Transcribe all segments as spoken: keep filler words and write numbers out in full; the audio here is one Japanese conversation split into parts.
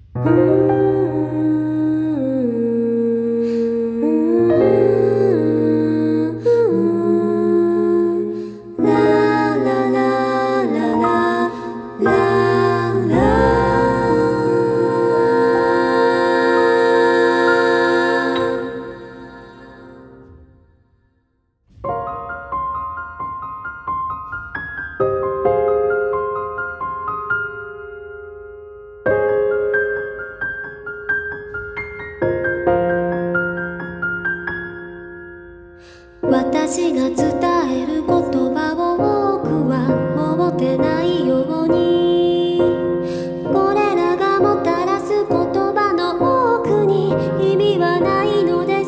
私が伝える言葉を多くは持ってないように、これらがもたらす言葉の多くに意味はないのです。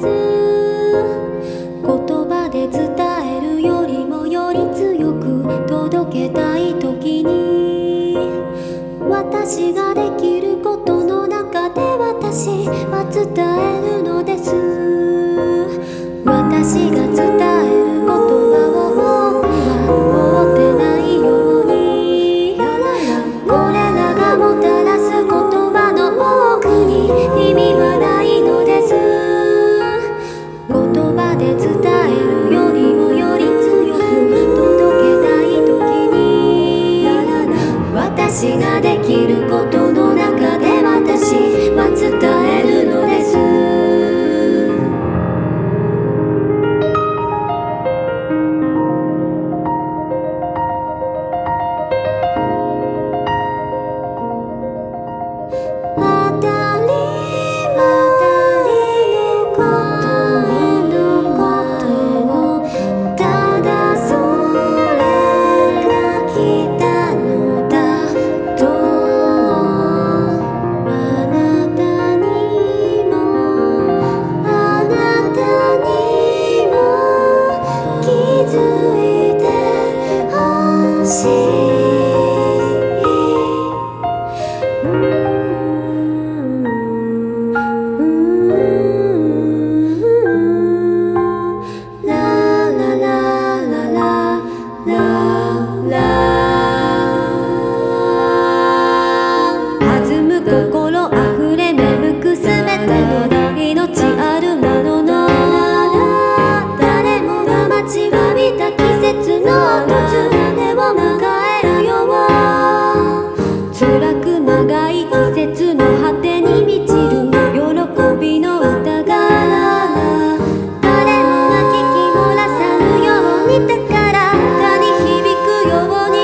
言葉で伝えるよりもより強く届けたい時に、私ができることの中で私は伝えるのです。私が伝える言葉を多くは持ってないように、これらがもたらす言葉の多くに意味はないのです。言葉で伝えるよりもより強く届けたい時に、私ができることの中で私は伝えるのです。心あふれ芽吹くすべての命あるものの、誰もが待ちわびた季節の訪れを迎えるよ。辛く長い季節の果てに満ちる喜びの歌が、誰もが聞き漏らさぬように高らかに響くように、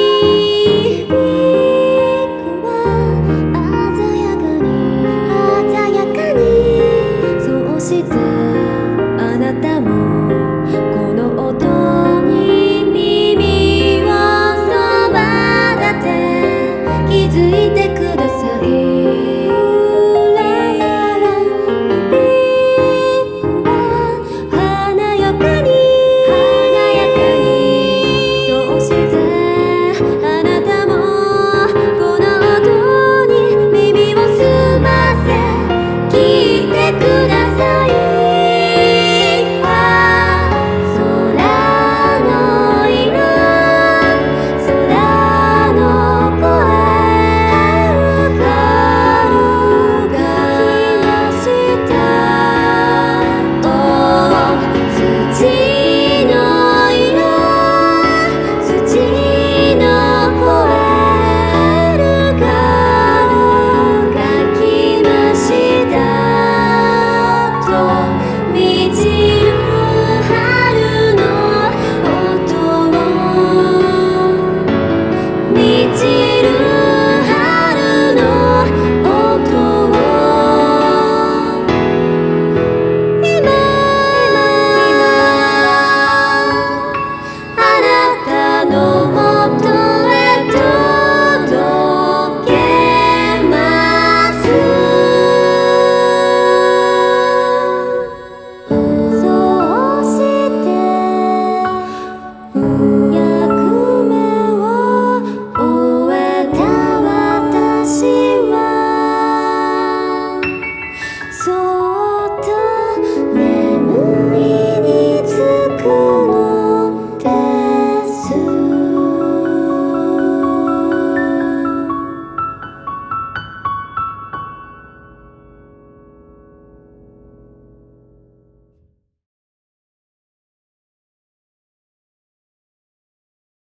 あなたもこの音に耳をそばだて気づいてください。